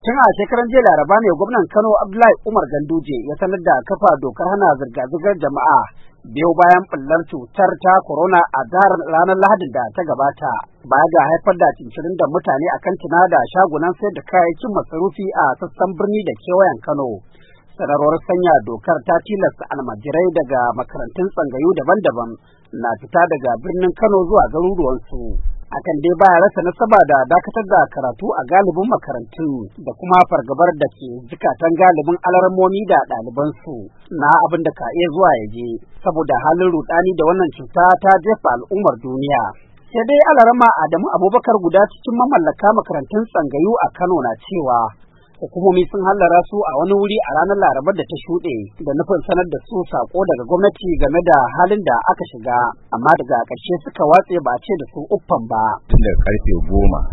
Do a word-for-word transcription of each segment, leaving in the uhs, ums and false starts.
Tun a shekaran jiya Laraba ne gwamnan Kano Abdullahi Umar Ganduje ya sanar da kafa dokar hana zirga-zirgar jama'a biyo bayan ɓullar cutar ta corona a jihar ranar Lahadin da ta gabata. Baya ga haifar da cincirin da mutane a kantina da shagunan sayar da kayayyakin masarufi a sassan birni da kewayen Kano. Sanarwar sanya dokar ta tilasta almajirai daga makarantun tsangayu daban-daban na fita daga birnin Kano zuwa garuruwansu. Akan dai baya rasa nasaba da dakatar da karatu a galibin makarantu da kuma fargabar da ke zukatan galibin alarmomi da ɗalibansu na abin da ka iya zuwa ya je saboda halin rudani da wannan cuta ta jefa al'ummar duniya. Sai dai alarama Adamu Abubakar guda cikin mamallaka makarantun tsangayu a Kano na cewa hukumomi sun hallara su a wani wuri a ranar Larabar da ta shuɗe da nufin sanar da su sako daga gwamnati game da halin da aka shiga, amma daga ƙarshe suka watse ba ce da su uffan ba. Tun daga karfe goma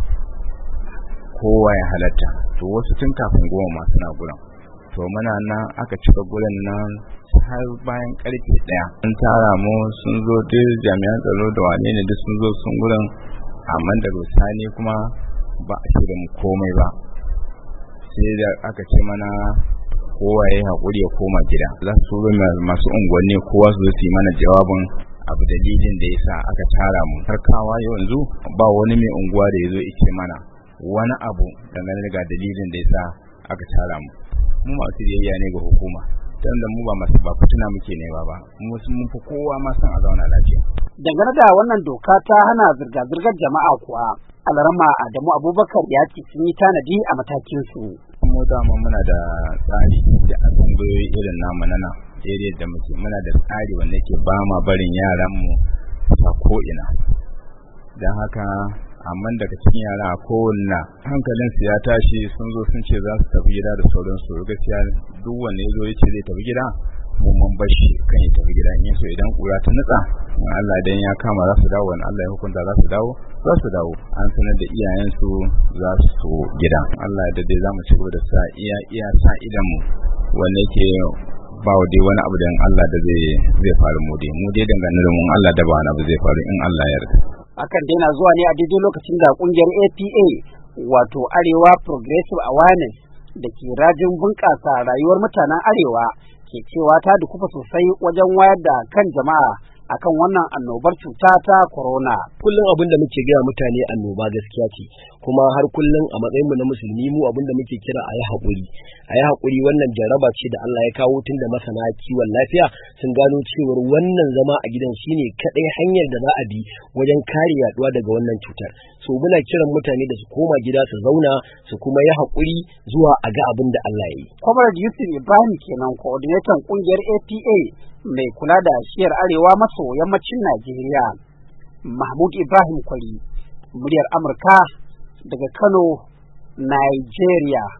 kowa ya halatta, to wasu tun kafin goma ma suna gurin. To muna nan aka cika gurin nan har bayan karfe ɗaya. Sun tara mu sun zo duk jami'an tsaro da wane ne duk sun zo sun gurin, amma da rusani kuma ba a ce da mu komai ba. Sai da aka ce mana kowa ya haƙuri ya koma gida, za su zo masu unguwanni kowa su zo su yi mana jawabin abu dalilin da yasa aka tara mu. Harkawa yanzu ba wani mai unguwa da ya zo ya ce mana wani abu dangane da dalilin da yasa aka tara mu. Mu masu biyayya ne ga hukuma, tunda mu ba masu ba fitina muke nema ba, mu mun fi kowa ma san a zauna lafiya. Dangane da wannan doka ta hana zirga-zirgar jama'a kuwa, alarama Adamu Abubakar ya ce sun yi tanadi a matakin su. Mu dama muna da tsari da asangoyi irin namu na nan area da muke, muna da tsari wanda yake ba ma barin yaran mu ta ko ina. Dan haka amma daga cikin yara a kowanne hankalin su ya tashi sun zo sun ce za su tafi gida da sauransu. Gaskiya duk wanda ya zo ya ce zai tafi gida mu mun bashi kan ya tafi gida, in so idan kura ta nutsa Allah idan ya kama za su dawo, wani Allah ya hukunta za su dawo za su dawo. An sanar da iyayensu za su gida. Allah da dai za mu ci gaba da sa iya iya sa idan mu wanda yake ba dai wani abu da Allah da zai zai faru mu dai mu dai dangane da mu Allah da ba wani abu zai faru in Allah ya yarda. Hakan dai na zuwa ne a daidai lokacin da kungiyar A P A wato Arewa Progressive Awareness da ke rajin bunƙasa rayuwar mutanen Arewa ke cewa ta dukufa sosai wajen wayar da kan jama'a akan wannan annobar cuta ta corona. Kullum abin da muke gaya mutane annoba gaskiya ce, kuma har kullum a matsayinmu na musulmi mu abin da muke kira a yi haƙuri. A yi haƙuri, wannan jaraba ce da Allah ya kawo tun da masana kiwon lafiya sun gano cewar wannan zama a gidan shine kaɗai hanyar da za a bi wajen kare yaduwa daga wannan cutar. So muna kiran mutane da su koma gida su zauna su kuma yi haƙuri zuwa a ga abin da Allah ya yi. Comrade Yusuf Ibrahim kenan, coordinator ƙungiyar A P A mai kula da shiyar arewa maso yammacin Najeriya. Mahmud Ibrahim Kwari, muryar Amurka daga Kano, Nigeria.